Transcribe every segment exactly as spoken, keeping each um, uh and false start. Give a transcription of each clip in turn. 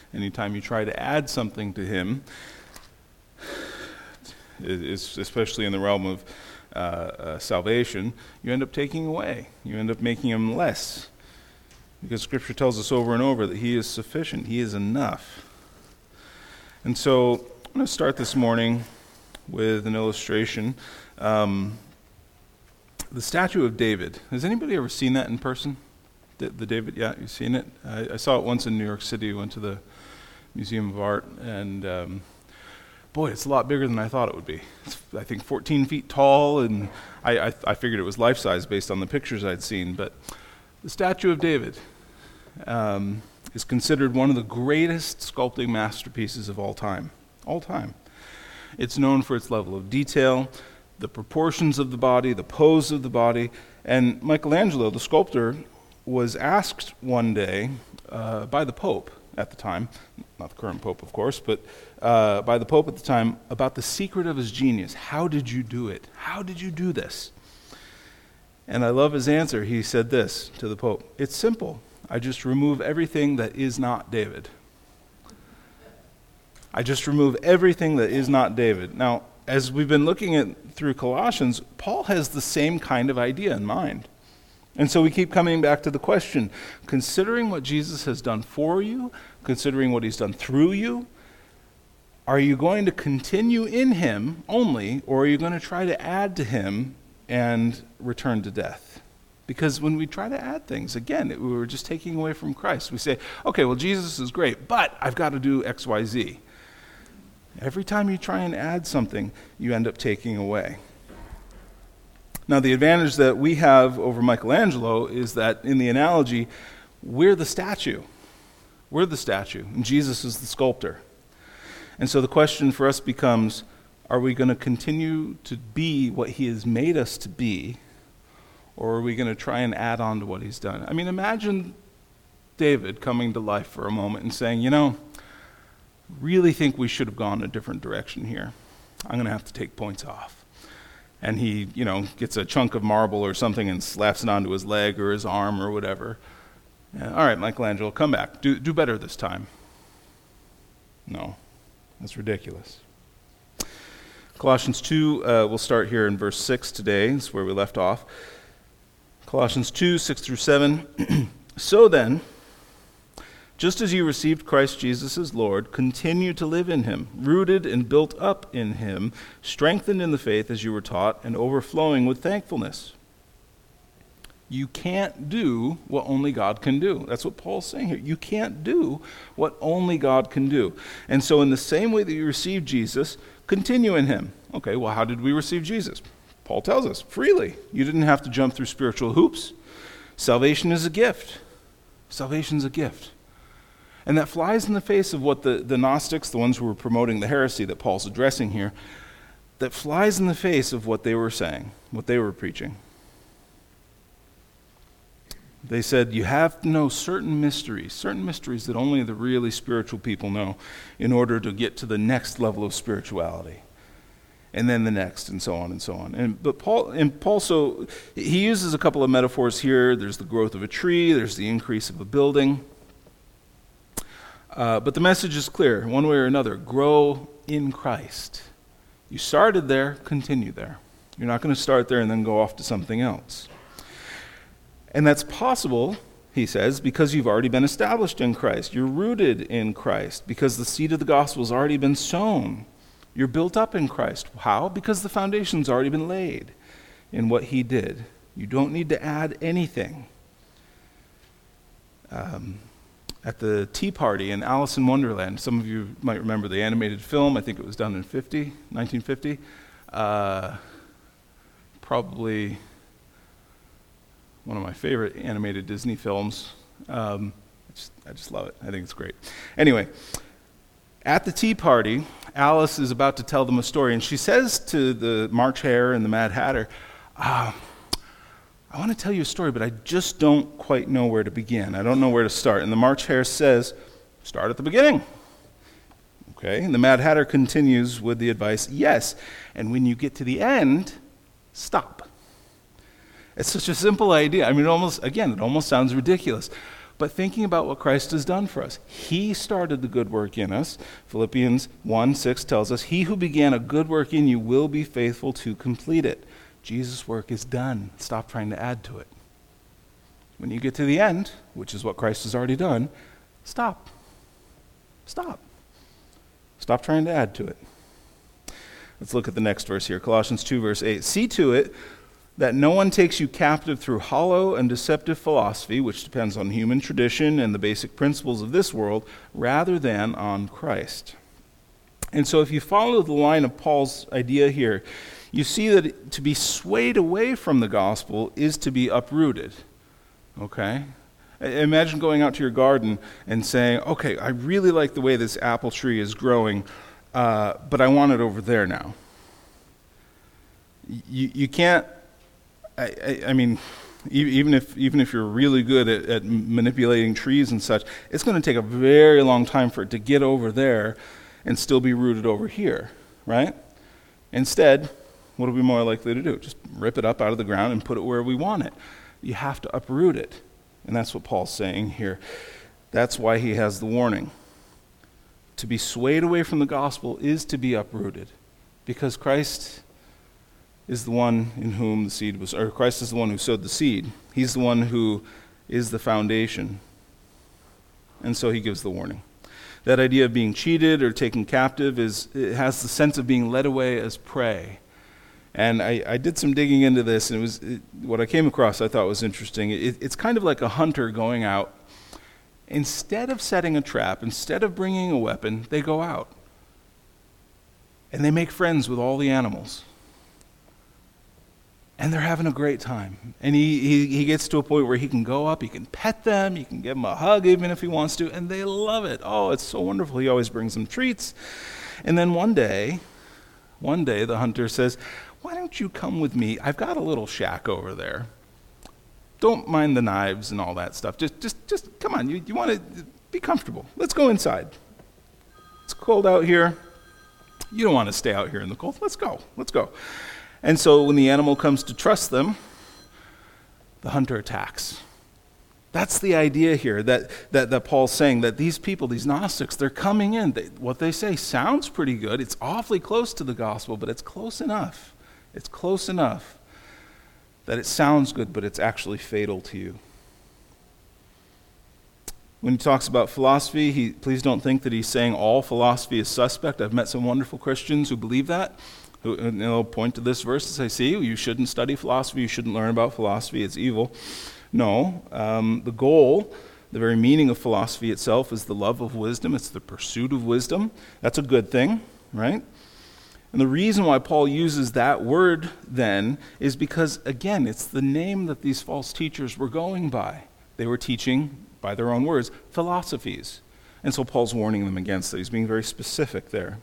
Anytime you try to add something to him, it's especially in the realm of uh, uh, salvation, you end up taking away. You end up making him less. Because Scripture tells us over and over that he is sufficient. He is enough. And so I'm going to start this morning with an illustration. Um, the statue of David. Has anybody ever seen that in person? The, the David, yeah, you've seen it? I, I saw it once in New York City. Went to the Museum of Art, and um, boy, it's a lot bigger than I thought it would be. It's, I think, fourteen feet tall, and I, I, I figured it was life-size based on the pictures I'd seen. But the statue of David um, is considered one of the greatest sculpting masterpieces of all time. All time. It's known for its level of detail, the proportions of the body, the pose of the body. And Michelangelo, the sculptor, was asked one day uh, by the Pope at the time, not the current Pope, of course, but uh, by the Pope at the time, about the secret of his genius. How did you do it? How did you do this? And I love his answer. He said this to the Pope: "It's simple. I just remove everything that is not David. I just remove everything that is not David." Now, as we've been looking at through Colossians, Paul has the same kind of idea in mind. And so we keep coming back to the question, considering what Jesus has done for you, considering what he's done through you, are you going to continue in him only, or are you going to try to add to him and return to death? Because when we try to add things, again, it, we were just taking away from Christ. We say, okay, well, Jesus is great, but I've got to do X, Y, Z. Every time you try and add something, you end up taking away. Now, the advantage that we have over Michelangelo is that in the analogy, we're the statue. We're the statue, and Jesus is the sculptor. And so the question for us becomes, are we going to continue to be what he has made us to be, or are we going to try and add on to what he's done? I mean, imagine David coming to life for a moment and saying, you know, really think we should have gone a different direction here. I'm going to have to take points off. And he, you know, gets a chunk of marble or something and slaps it onto his leg or his arm or whatever. And, all right, Michelangelo, come back. Do, do better this time. No, that's ridiculous. Colossians two, uh, we'll start here in verse six today. That's where we left off. Colossians two, six through seven. So then, just as you received Christ Jesus as Lord, continue to live in him, rooted and built up in him, strengthened in the faith as you were taught, and overflowing with thankfulness. You can't do what only God can do. That's what Paul's saying here. You can't do what only God can do. And so in the same way that you received Jesus, continue in him. Okay, well, how did we receive Jesus? Paul tells us, freely. You didn't have to jump through spiritual hoops. Salvation is a gift. Salvation's a gift. And that flies in the face of what the, the Gnostics, the ones who were promoting the heresy that Paul's addressing here, that flies in the face of what they were saying, what they were preaching. They said you have to know certain mysteries, certain mysteries that only the really spiritual people know in order to get to the next level of spirituality. And then the next, and so on and so on. And but Paul, and Paul, so he uses a couple of metaphors here. There's the growth of a tree, there's the increase of a building. Uh, but the message is clear, one way or another, grow in Christ. You started there, continue there. You're not going to start there and then go off to something else. And that's possible, he says, because you've already been established in Christ. You're rooted in Christ because the seed of the gospel has already been sown. You're built up in Christ. How? Because the foundation's already been laid in what he did. You don't need to add anything. Um... At the Tea Party in Alice in Wonderland, some of you might remember the animated film. I think it was done in fifty, nineteen fifty. Uh, probably one of my favorite animated Disney films. Um, I, just, I just love it. I think it's great. Anyway, at the Tea Party, Alice is about to tell them a story, and she says to the March Hare and the Mad Hatter, ah, I want to tell you a story, but I just don't quite know where to begin. I don't know where to start. And the March Hare says, start at the beginning. Okay, and the Mad Hatter continues with the advice, yes, and when you get to the end, stop. It's such a simple idea. I mean, it almost, again, it almost sounds ridiculous. but thinking about what Christ has done for us. He started the good work in us. Philippians one six tells us, he who began a good work in you will be faithful to complete it. Jesus' work is done. Stop trying to add to it. When you get to the end, which is what Christ has already done, stop. Stop. Stop trying to add to it. Let's look at the next verse here, Colossians two, verse eight. See to it that no one takes you captive through hollow and deceptive philosophy, which depends on human tradition and the basic principles of this world, rather than on Christ. And so if you follow the line of Paul's idea here, you see that to be swayed away from the gospel is to be uprooted. Okay? Imagine going out to your garden and saying, okay, I really like the way this apple tree is growing, uh, but I want it over there now. You, you can't, I, I, I mean, even if even if you're really good at, at manipulating trees and such, it's going to take a very long time for it to get over there and still be rooted over here, right? Instead, what are we more likely to do? Just rip it up out of the ground and put it where we want it. You have to uproot it. And that's what Paul's saying here. That's why he has the warning. To be swayed away from the gospel is to be uprooted, because Christ is the one in whom the seed was, or Christ is the one who sowed the seed. He's the one who is the foundation. And so he gives the warning. That idea of being cheated or taken captive is, it has the sense of being led away as prey. And I, I did some digging into this, and it was it, what I came across I thought was interesting. It, it's kind of like a hunter going out. Instead of setting a trap, instead of bringing a weapon, they go out. And they make friends with all the animals. And they're having a great time. And he, he, he gets to a point where he can go up, he can pet them, he can give them a hug even if he wants to, and they love it. Oh, it's so wonderful. He always brings them treats. And then one day, one day the hunter says, why don't you come with me? I've got a little shack over there. Don't mind the knives and all that stuff. Just just, just come on. You, you want to be comfortable. Let's go inside. It's cold out here. You don't want to stay out here in the cold. Let's go. Let's go. And so when the animal comes to trust them, the hunter attacks. That's the idea here that, that, that Paul's saying, that these people, these Gnostics, they're coming in. They, what they say sounds pretty good. It's awfully close to the gospel, but it's close enough. It's close enough that it sounds good, but it's actually fatal to you. When he talks about philosophy, he, please don't think that he's saying all philosophy is suspect. I've met some wonderful Christians who believe that. Who, and they'll point to this verse and say, see, you shouldn't study philosophy, you shouldn't learn about philosophy, it's evil. No, um, the goal, the very meaning of philosophy itself is the love of wisdom, it's the pursuit of wisdom. That's a good thing, right? And the reason why Paul uses that word then is because, again, it's the name that these false teachers were going by. They were teaching, by their own words, philosophies. And so Paul's warning them against that. He's being very specific there.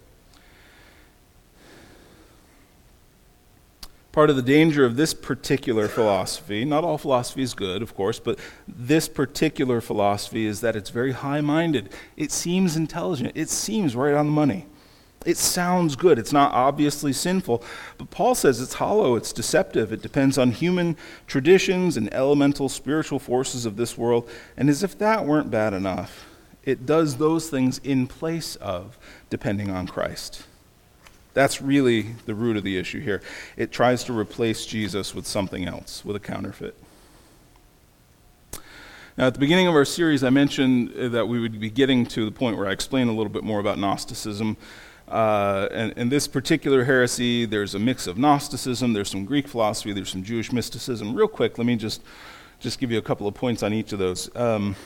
Part of the danger of this particular philosophy, not all philosophy is good, of course, but this particular philosophy is that it's very high-minded. It seems intelligent. It seems right on the money. It sounds good. It's not obviously sinful. But Paul says it's hollow, it's deceptive. It depends on human traditions and elemental spiritual forces of this world. And as if that weren't bad enough, it does those things in place of depending on Christ. That's really the root of the issue here. It tries to replace Jesus with something else, with a counterfeit. Now, at the beginning of our series, I mentioned that we would be getting to the point where I explain a little bit more about Gnosticism. Uh, and in this particular heresy, there's a mix of Gnosticism, there's some Greek philosophy, there's some Jewish mysticism. Real quick, let me just, just give you a couple of points on each of those. Um,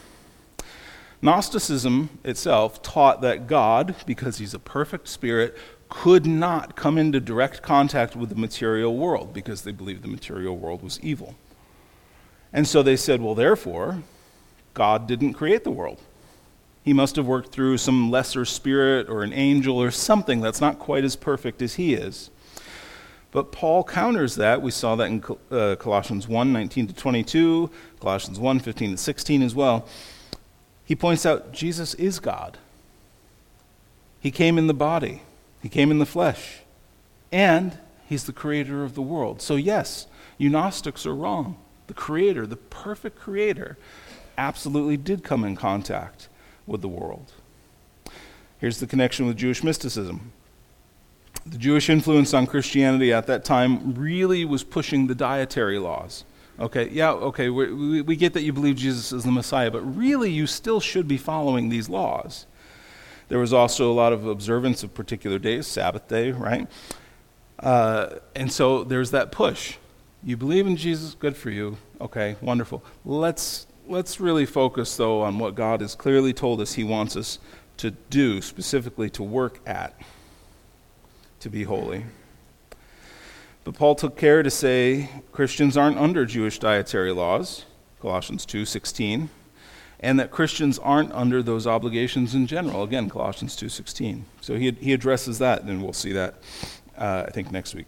Gnosticism itself taught that God, because he's a perfect spirit, could not come into direct contact with the material world because they believed the material world was evil. And so they said, well, therefore, God didn't create the world. He must have worked through some lesser spirit or an angel or something that's not quite as perfect as he is. But Paul counters that. We saw that in uh, Colossians one, nineteen to twenty-two, Colossians one, fifteen to sixteen as well. He points out Jesus is God. He came in the body. He came in the flesh, and he's the creator of the world. So yes, you Gnostics are wrong. The creator, the perfect creator, absolutely did come in contact with the world. Here's the connection with Jewish mysticism. The Jewish influence on Christianity at that time really was pushing the dietary laws. Okay, yeah, okay, we, we get that you believe Jesus is the Messiah, but really you still should be following these laws. There was also a lot of observance of particular days, Sabbath day, right? Uh, and so there's that push. You believe in Jesus, good for you. Okay, wonderful. Let's let's really focus, though, on what God has clearly told us he wants us to do, specifically to work at, to be holy. But Paul took care to say Christians aren't under Jewish dietary laws, Colossians two sixteen, and that Christians aren't under those obligations in general, again, Colossians two sixteen. So he he addresses that, and we'll see that, uh, I think, next week.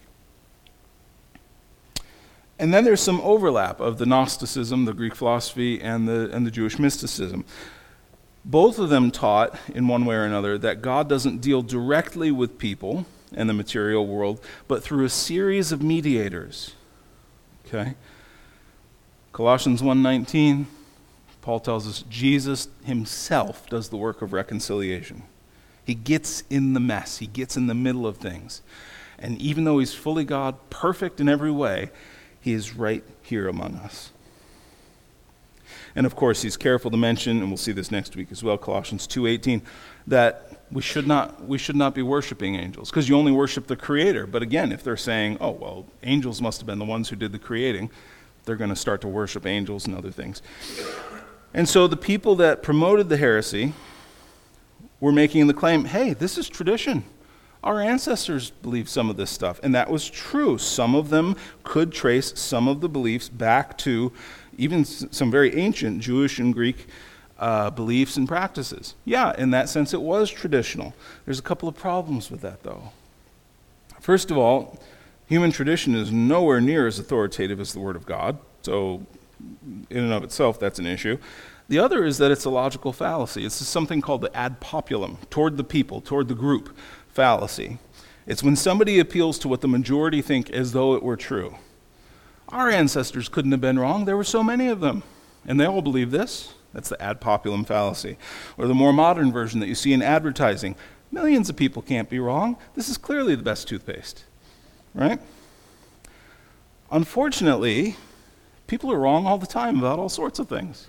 And then there's some overlap of the Gnosticism, the Greek philosophy, and the and the Jewish mysticism. Both of them taught, in one way or another, that God doesn't deal directly with people and the material world, but through a series of mediators. Okay? Colossians one nineteen, Paul tells us Jesus himself does the work of reconciliation. He gets in the mess. He gets in the middle of things. And even though he's fully God, perfect in every way, he is right here among us. And of course, he's careful to mention, and we'll see this next week as well, Colossians two eighteen, that we should not we should not be worshiping angels, because you only worship the Creator. But again, if they're saying, oh, well, angels must have been the ones who did the creating, they're going to start to worship angels and other things. And so the people that promoted the heresy were making the claim, hey, this is tradition. Our ancestors believed some of this stuff, and that was true. Some of them could trace some of the beliefs back to even some very ancient Jewish and Greek uh, beliefs and practices. Yeah, in that sense, it was traditional. There's a couple of problems with that, though. First of all, human tradition is nowhere near as authoritative as the Word of God, so in and of itself, that's an issue. The other is that it's a logical fallacy. It's something called the ad populum, toward the people, toward the group fallacy. It's when somebody appeals to what the majority think as though it were true. Our ancestors couldn't have been wrong. There were so many of them, and they all believe this. That's the ad populum fallacy. Or the more modern version that you see in advertising. Millions of people can't be wrong. This is clearly the best toothpaste, right? Unfortunately, people are wrong all the time about all sorts of things.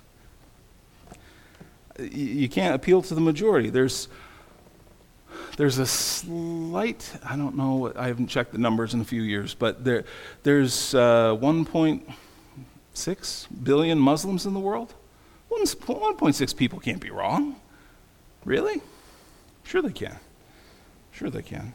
You can't appeal to the majority. There's There's a slight, I don't know, I haven't checked the numbers in a few years, but there, there's uh, one point six billion Muslims in the world. one point six people can't be wrong. Really? Sure they can. Sure they can.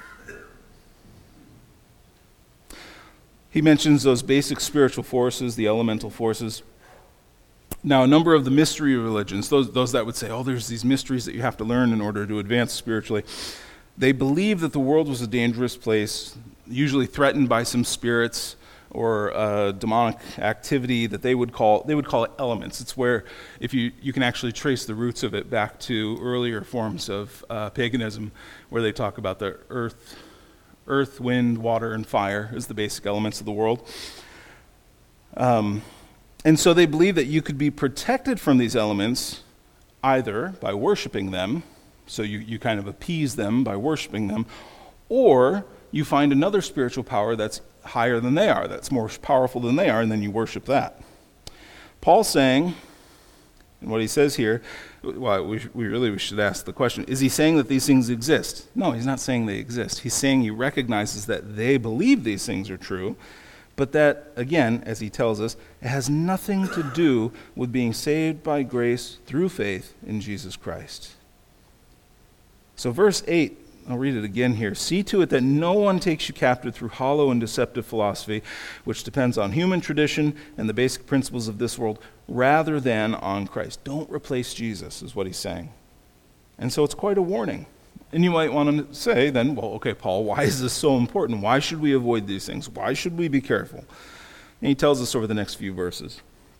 He mentions those basic spiritual forces, the elemental forces. Now, a number of the mystery religions, those, those that would say, oh, there's these mysteries that you have to learn in order to advance spiritually, they believe that the world was a dangerous place, usually threatened by some spirits or uh, demonic activity that they would call they would call it elements. It's where, if you, you can actually trace the roots of it back to earlier forms of uh, paganism, where they talk about the earth, earth, wind, water, and fire as the basic elements of the world. Um. And so they believe that you could be protected from these elements either by worshiping them, so you, you kind of appease them by worshiping them, or you find another spiritual power that's higher than they are, that's more powerful than they are, and then you worship that. Paul's saying, and what he says here, well, we, we really we should ask the question, is he saying that these things exist? No, he's not saying they exist. He's saying he recognizes that they believe these things are true, but that, again, as he tells us, it has nothing to do with being saved by grace through faith in Jesus Christ. So verse eight, I'll read it again here. See to it that no one takes you captive through hollow and deceptive philosophy, which depends on human tradition and the basic principles of this world, rather than on Christ. Don't replace Jesus, is what he's saying. And so it's quite a warning. And you might want to say then, well, okay, Paul, why is this so important? Why should we avoid these things? Why should we be careful? And he tells us over the next few verses,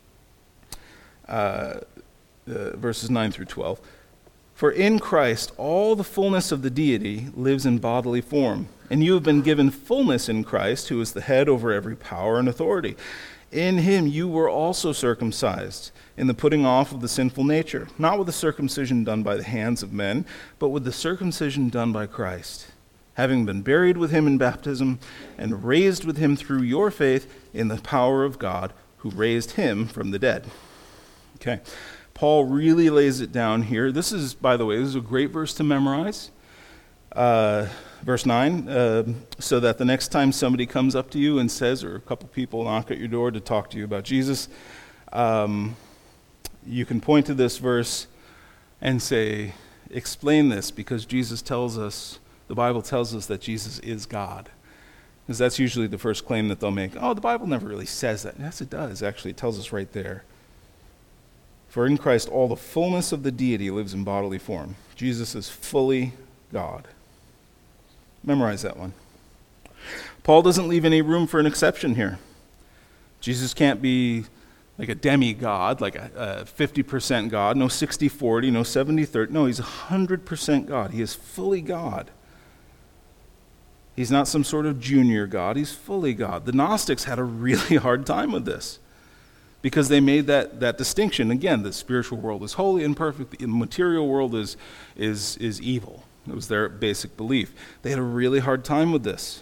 uh, uh, verses nine through twelve. For in Christ all the fullness of the deity lives in bodily form, and you have been given fullness in Christ, who is the head over every power and authority. In him you were also circumcised, in the putting off of the sinful nature, not with the circumcision done by the hands of men, but with the circumcision done by Christ, having been buried with him in baptism, and raised with him through your faith in the power of God, who raised him from the dead. Okay, Paul really lays it down here. This is, by the way, this is a great verse to memorize. Uh, verse nine, uh, so that the next time somebody comes up to you and says, or a couple people knock at your door to talk to you about Jesus, um, you can point to this verse and say, explain this, because Jesus tells us, the Bible tells us that Jesus is God. Because that's usually the first claim that they'll make. Oh, the Bible never really says that. Yes, it does. Actually, it tells us right there. For in Christ all the fullness of the deity lives in bodily form. Jesus is fully God. Memorize that one. Paul doesn't leave any room for an exception here. Jesus can't be like a demigod, like a, a fifty percent God, no sixty forty, no seventy thirty. No, he's one hundred percent God. He is fully God. He's not some sort of junior God. He's fully God. The Gnostics had a really hard time with this because they made that, that distinction. Again, the spiritual world is holy and perfect. The material world is, is, is evil. It was their basic belief. They had a really hard time with this.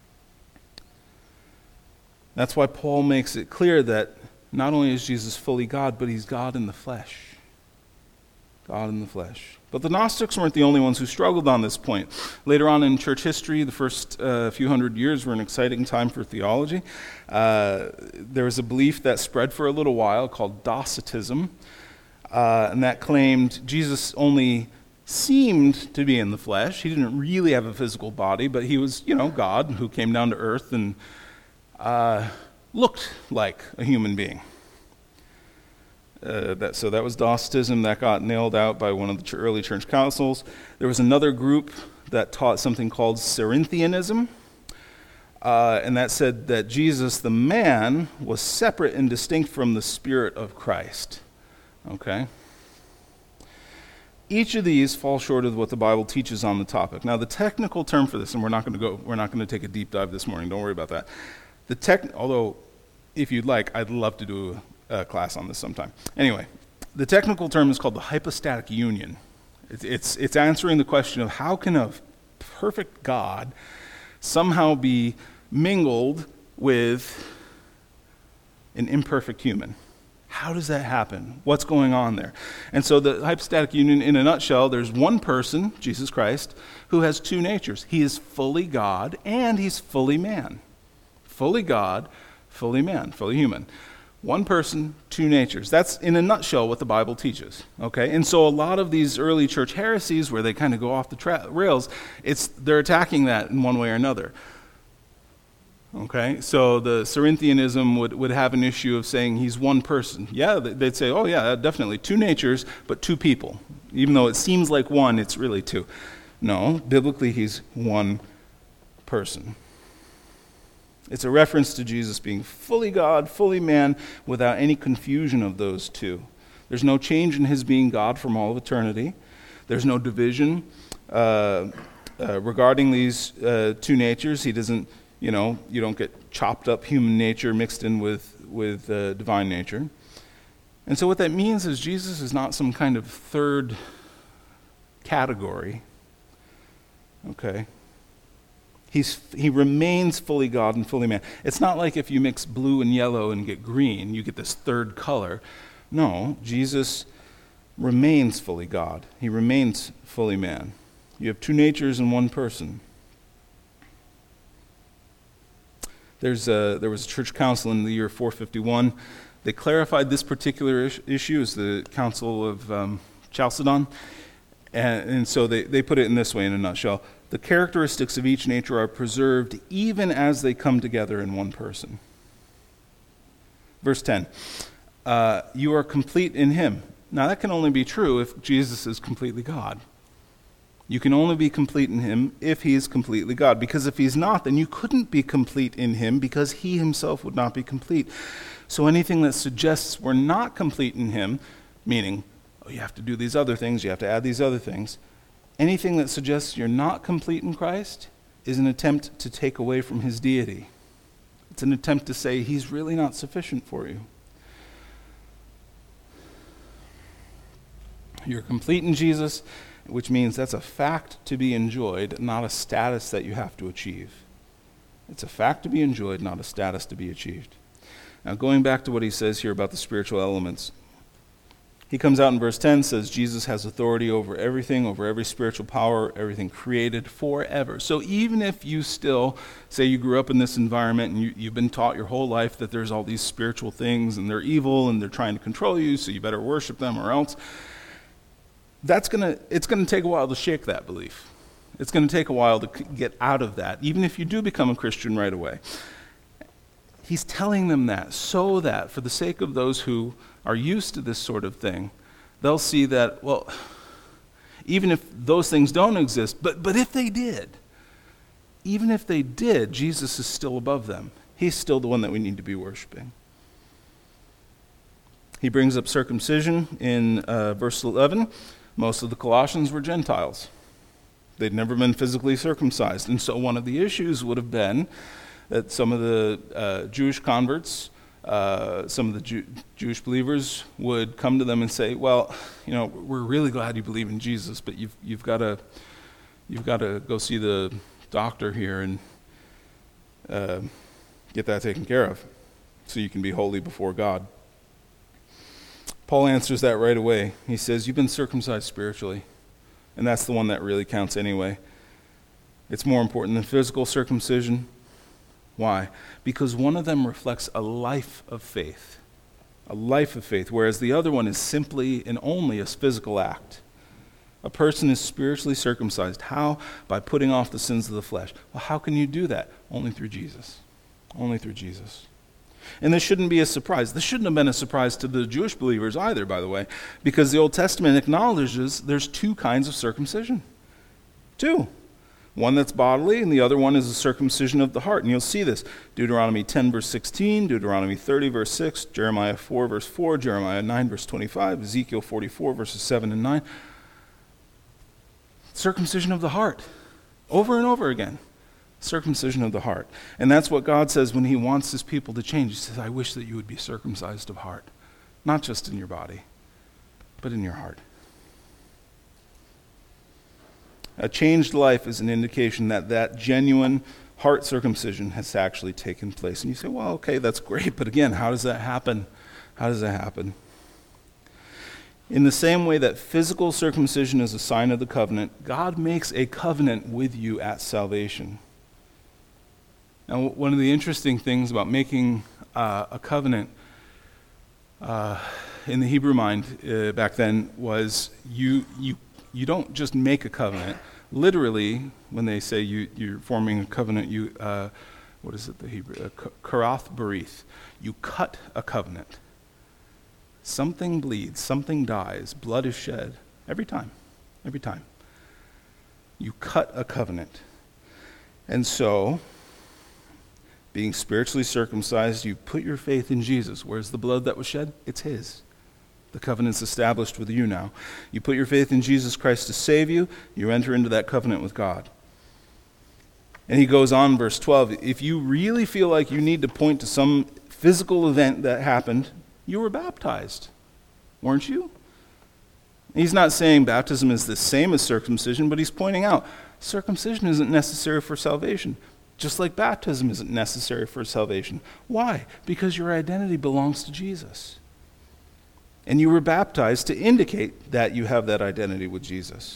That's why Paul makes it clear that not only is Jesus fully God, but he's God in the flesh. God in the flesh. But the Gnostics weren't the only ones who struggled on this point. Later on in church history, the first uh, few hundred years were an exciting time for theology. Uh, there was a belief that spread for a little while called Docetism, uh, and that claimed Jesus only seemed to be in the flesh. He didn't really have a physical body, but he was, you know, God who came down to earth and uh, looked like a human being. Uh, that, so that was Docetism. That got nailed out by one of the ch- early church councils. There was another group that taught something called Cerinthianism, uh, and that said that Jesus, the man, was separate and distinct from the Spirit of Christ. Okay? Each of these fall short of what the Bible teaches on the topic. Now, the technical term for this, and we're not going to go, we're not going to take a deep dive this morning. Don't worry about that. The tech, although, if you'd like, I'd love to do a, a class on this sometime. Anyway, the technical term is called the hypostatic union. It's, it's it's answering the question of how can a perfect God somehow be mingled with an imperfect human. How does that happen? What's going on there? And so the hypostatic union, in a nutshell, there's one person, Jesus Christ, who has two natures. He is fully God and he's fully man. Fully God, fully man, fully human. One person, two natures. That's, in a nutshell, what the Bible teaches. Okay, and so a lot of these early church heresies, where they kind of go off the tra- rails, it's they're attacking that in one way or another. Okay, so the Cerinthianism would, would have an issue of saying he's one person. Yeah, they'd say, oh yeah, definitely, two natures, but two people. Even though it seems like one, it's really two. No, biblically he's one person. It's a reference to Jesus being fully God, fully man, without any confusion of those two. There's no change in his being God from all of eternity. There's no division uh, uh, regarding these uh, two natures. He doesn't You know, you don't get chopped up human nature mixed in with, with uh, divine nature. And so what that means is Jesus is not some kind of third category. Okay? He's, he remains fully God and fully man. It's not like if you mix blue and yellow and get green, you get this third color. No, Jesus remains fully God. He remains fully man. You have two natures in one person. There's a, there was a church council in the year four fifty-one. They clarified this particular is- issue as the Council of um, Chalcedon. And, and so they, they put it in this way in a nutshell. The characteristics of each nature are preserved even as they come together in one person. Verse ten, uh, you are complete in him. Now that can only be true if Jesus is completely God. You can only be complete in him if he is completely God. Because if he's not, then you couldn't be complete in him because he himself would not be complete. So anything that suggests we're not complete in him, meaning, oh, you have to do these other things, you have to add these other things, anything that suggests you're not complete in Christ is an attempt to take away from his deity. It's an attempt to say he's really not sufficient for you. You're complete in Jesus, which means that's a fact to be enjoyed, not a status that you have to achieve. It's a fact to be enjoyed, not a status to be achieved. Now, going back to what he says here about the spiritual elements, he comes out in verse ten, says Jesus has authority over everything, over every spiritual power, everything created forever. So even if you still, say you grew up in this environment and you, you've been taught your whole life that there's all these spiritual things and they're evil and they're trying to control you, so you better worship them or else, that's gonna, it's going to take a while to shake that belief. It's going to take a while to get out of that, even if you do become a Christian right away. He's telling them that so that, for the sake of those who are used to this sort of thing, they'll see that, well, even if those things don't exist, but, but if they did, even if they did, Jesus is still above them. He's still the one that we need to be worshiping. He brings up circumcision in uh, verse eleven. Most of the Colossians were Gentiles. They'd never been physically circumcised. And so one of the issues would have been that some of the uh, Jewish converts, uh, some of the Jew- Jewish believers would come to them and say, well, you know, we're really glad you believe in Jesus, but you've you've got to you've got to go see the doctor here and uh, get that taken care of so you can be holy before God. Paul answers that right away. He says, you've been circumcised spiritually, and that's the one that really counts anyway. It's more important than physical circumcision. Why? Because one of them reflects a life of faith, a life of faith, whereas the other one is simply and only a physical act. A person is spiritually circumcised. How? By putting off the sins of the flesh. Well, how can you do that? Only through Jesus. Only through Jesus. And this shouldn't be a surprise. This shouldn't have been a surprise to the Jewish believers either, by the way, because the Old Testament acknowledges there's two kinds of circumcision. Two. One that's bodily, and the other one is the circumcision of the heart. And you'll see this. Deuteronomy ten, verse sixteen, Deuteronomy thirty, verse six, Jeremiah four, verse four, Jeremiah nine, verse twenty-five, Ezekiel forty-four, verses seven and nine. Circumcision of the heart. Over and over again. Circumcision of the heart. And that's what God says when he wants his people to change. He says, I wish that you would be circumcised of heart. Not just in your body, but in your heart. A changed life is an indication that that genuine heart circumcision has actually taken place. And you say, well, okay, that's great, but again, how does that happen? How does that happen? In the same way that physical circumcision is a sign of the covenant, God makes a covenant with you at salvation. Now, one of the interesting things about making uh, a covenant uh, in the Hebrew mind uh, back then was you you you don't just make a covenant. Literally, when they say you you're forming a covenant, you uh, what is it the Hebrew uh, karath barith? You cut a covenant. Something bleeds, something dies, blood is shed every time, every time. You cut a covenant, and so, being spiritually circumcised, you put your faith in Jesus. Where's the blood that was shed? It's his. The covenant's established with you now. You put your faith in Jesus Christ to save you. You enter into that covenant with God. And he goes on, verse twelve, if you really feel like you need to point to some physical event that happened, you were baptized, weren't you? He's not saying baptism is the same as circumcision, but he's pointing out circumcision isn't necessary for salvation. Just like baptism isn't necessary for salvation. Why? Because your identity belongs to Jesus. And you were baptized to indicate that you have that identity with Jesus.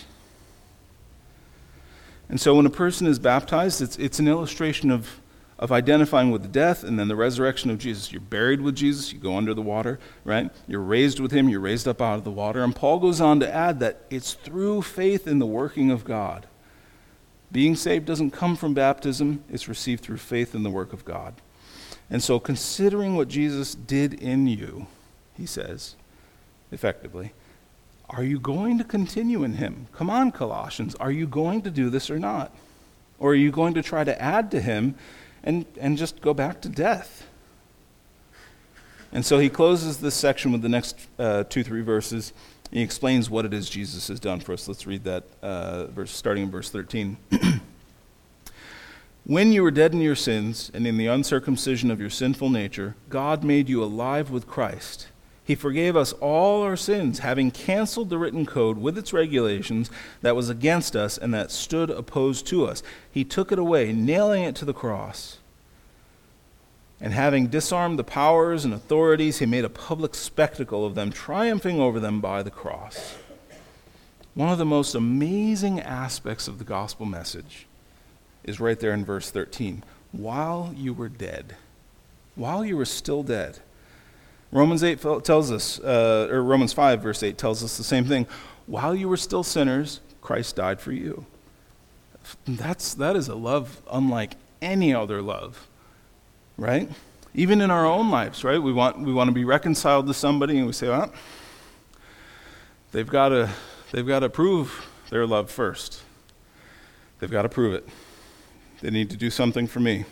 And so when a person is baptized, it's it's an illustration of, of identifying with the death and then the resurrection of Jesus. You're buried with Jesus, you go under the water, right? You're raised with him, you're raised up out of the water. And Paul goes on to add that it's through faith in the working of God. Being saved doesn't come from baptism, it's received through faith in the work of God. And so considering what Jesus did in you, he says, effectively, are you going to continue in him? Come on, Colossians, are you going to do this or not? Or are you going to try to add to him and, and just go back to death? And so he closes this section with the next uh, two, three verses. He explains what it is Jesus has done for us. Let's read that uh, verse, starting in verse thirteen. When you were dead in your sins and in the uncircumcision of your sinful nature, God made you alive with Christ. He forgave us all our sins, having canceled the written code with its regulations that was against us and that stood opposed to us. He took it away, nailing it to the cross. And having disarmed the powers and authorities, he made a public spectacle of them, triumphing over them by the cross. One of the most amazing aspects of the gospel message is right there in verse thirteen. While you were dead, while you were still dead. Romans eight tells us, uh, or Romans five verse eight tells us the same thing. While you were still sinners, Christ died for you. That's, that is a love unlike any other love, right? Even in our own lives, right? We want, we want to be reconciled to somebody and we say, well, they've got to, they've got to prove their love first. They've got to prove it. They need to do something for me.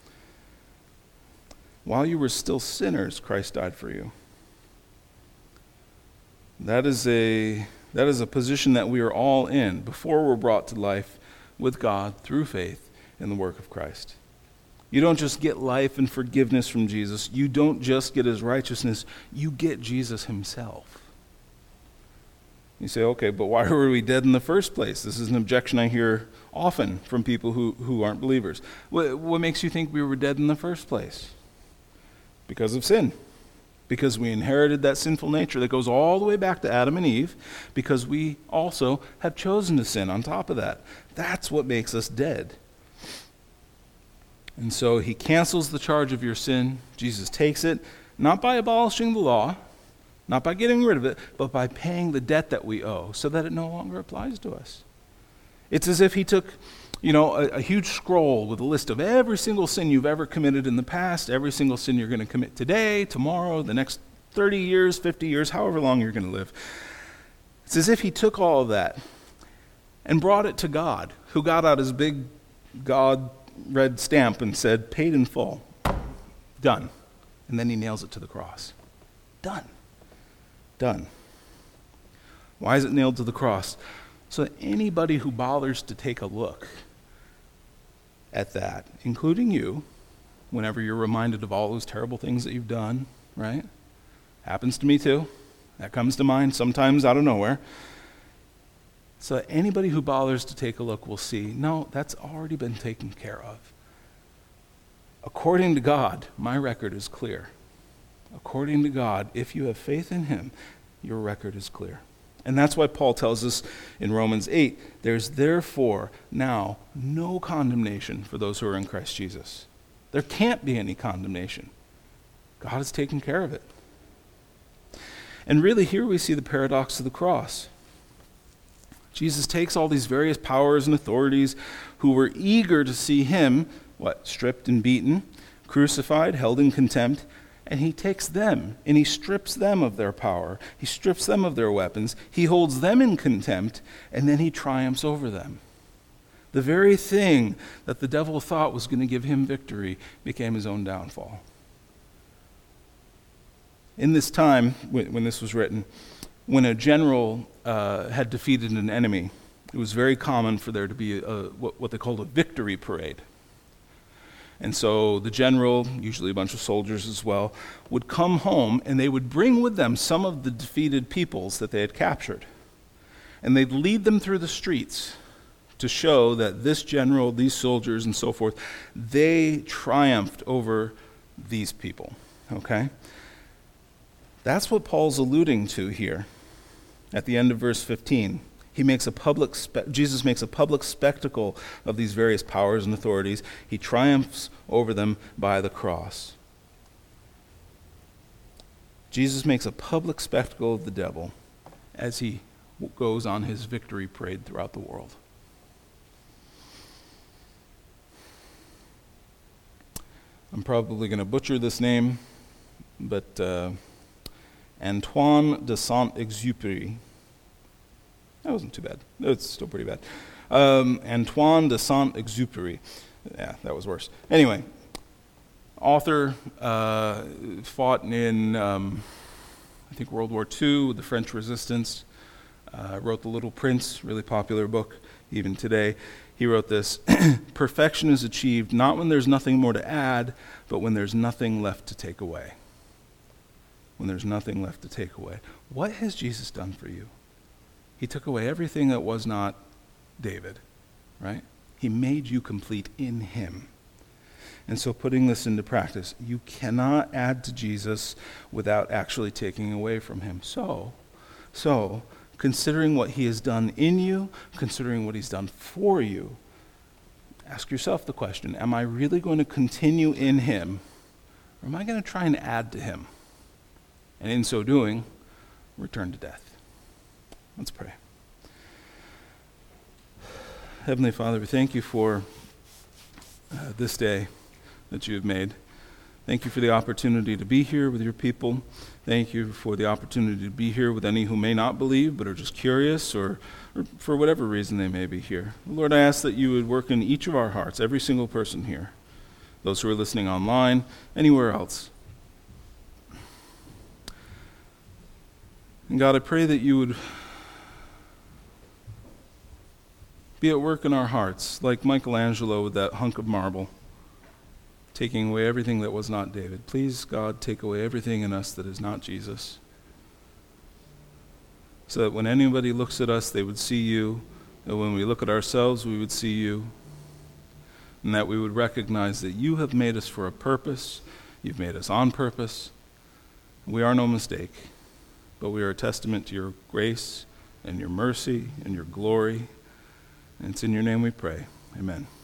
While you were still sinners, Christ died for you. That is a that is a position that we are all in before we're brought to life with God through faith in the work of Christ. You don't just get life and forgiveness from Jesus. You don't just get his righteousness. You get Jesus himself. You say, okay, but why were we dead in the first place? This is an objection I hear often from people who, who aren't believers. What, what makes you think we were dead in the first place? Because of sin. Because we inherited that sinful nature that goes all the way back to Adam and Eve, because we also have chosen to sin on top of that. That's what makes us dead. And so he cancels the charge of your sin. Jesus takes it, not by abolishing the law, not by getting rid of it, but by paying the debt that we owe so that it no longer applies to us. It's as if he took, you know, a, a huge scroll with a list of every single sin you've ever committed in the past, every single sin you're going to commit today, tomorrow, the next thirty years, fifty years, however long you're going to live. It's as if he took all of that and brought it to God, who got out his big God red stamp and said, paid in full, done. And then he nails it to the cross. Done. Done. Why is it nailed to the cross? So that anybody who bothers to take a look at that, including you, whenever you're reminded of all those terrible things that you've done, right? Happens to me too. That comes to mind sometimes out of nowhere. So that anybody who bothers to take a look will see, no, that's already been taken care of. According to God, my record is clear. According to God, if you have faith in him, your record is clear. And that's why Paul tells us in Romans eight, there's therefore now no condemnation for those who are in Christ Jesus. There can't be any condemnation. God has taken care of it. And really here we see the paradox of the cross. Jesus takes all these various powers and authorities who were eager to see him, what, stripped and beaten, crucified, held in contempt, and he takes them and he strips them of their power. He strips them of their weapons. He holds them in contempt, and then he triumphs over them. The very thing that the devil thought was going to give him victory became his own downfall. In this time, when this was written, when a general uh, had defeated an enemy, it was very common for there to be a, what, what they called a victory parade. And so the general, usually a bunch of soldiers as well, would come home and they would bring with them some of the defeated peoples that they had captured. And they'd lead them through the streets to show that this general, these soldiers and so forth, they triumphed over these people, okay? That's what Paul's alluding to here at the end of verse fifteen. He makes a public spe- Jesus makes a public spectacle of these various powers and authorities. He triumphs over them by the cross. Jesus makes a public spectacle of the devil as he goes on his victory parade throughout the world. I'm probably going to butcher this name, but uh, Antoine de Saint-Exupéry. That wasn't too bad. It's still pretty bad. Um, Antoine de Saint-Exupéry. Yeah, that was worse. Anyway, author, uh, fought in, um, I think, World War Two with the French resistance. uh, wrote The Little Prince, really popular book even today. He wrote this: perfection is achieved not when there's nothing more to add, but when there's nothing left to take away. When there's nothing left to take away. What has Jesus done for you? He took away everything that was not David, right? He made you complete in him. And so putting this into practice, you cannot add to Jesus without actually taking away from him. So, so, considering what he has done in you, considering what he's done for you, ask yourself the question, am I really going to continue in him, or am I going to try and add to him? And in so doing, return to death. Let's pray. Heavenly Father, we thank you for uh, this day that you have made. Thank you for the opportunity to be here with your people. Thank you for the opportunity to be here with any who may not believe but are just curious, or, or for whatever reason they may be here. Lord, I ask that you would work in each of our hearts, every single person here, those who are listening online, anywhere else. And God, I pray that you would be at work in our hearts, like Michelangelo with that hunk of marble, taking away everything that was not David. Please, God, take away everything in us that is not Jesus, so that when anybody looks at us, they would see you, and when we look at ourselves, we would see you, and that we would recognize that you have made us for a purpose. You've made us on purpose. We are no mistake, but we are a testament to your grace and your mercy and your glory. And it's in your name we pray. Amen.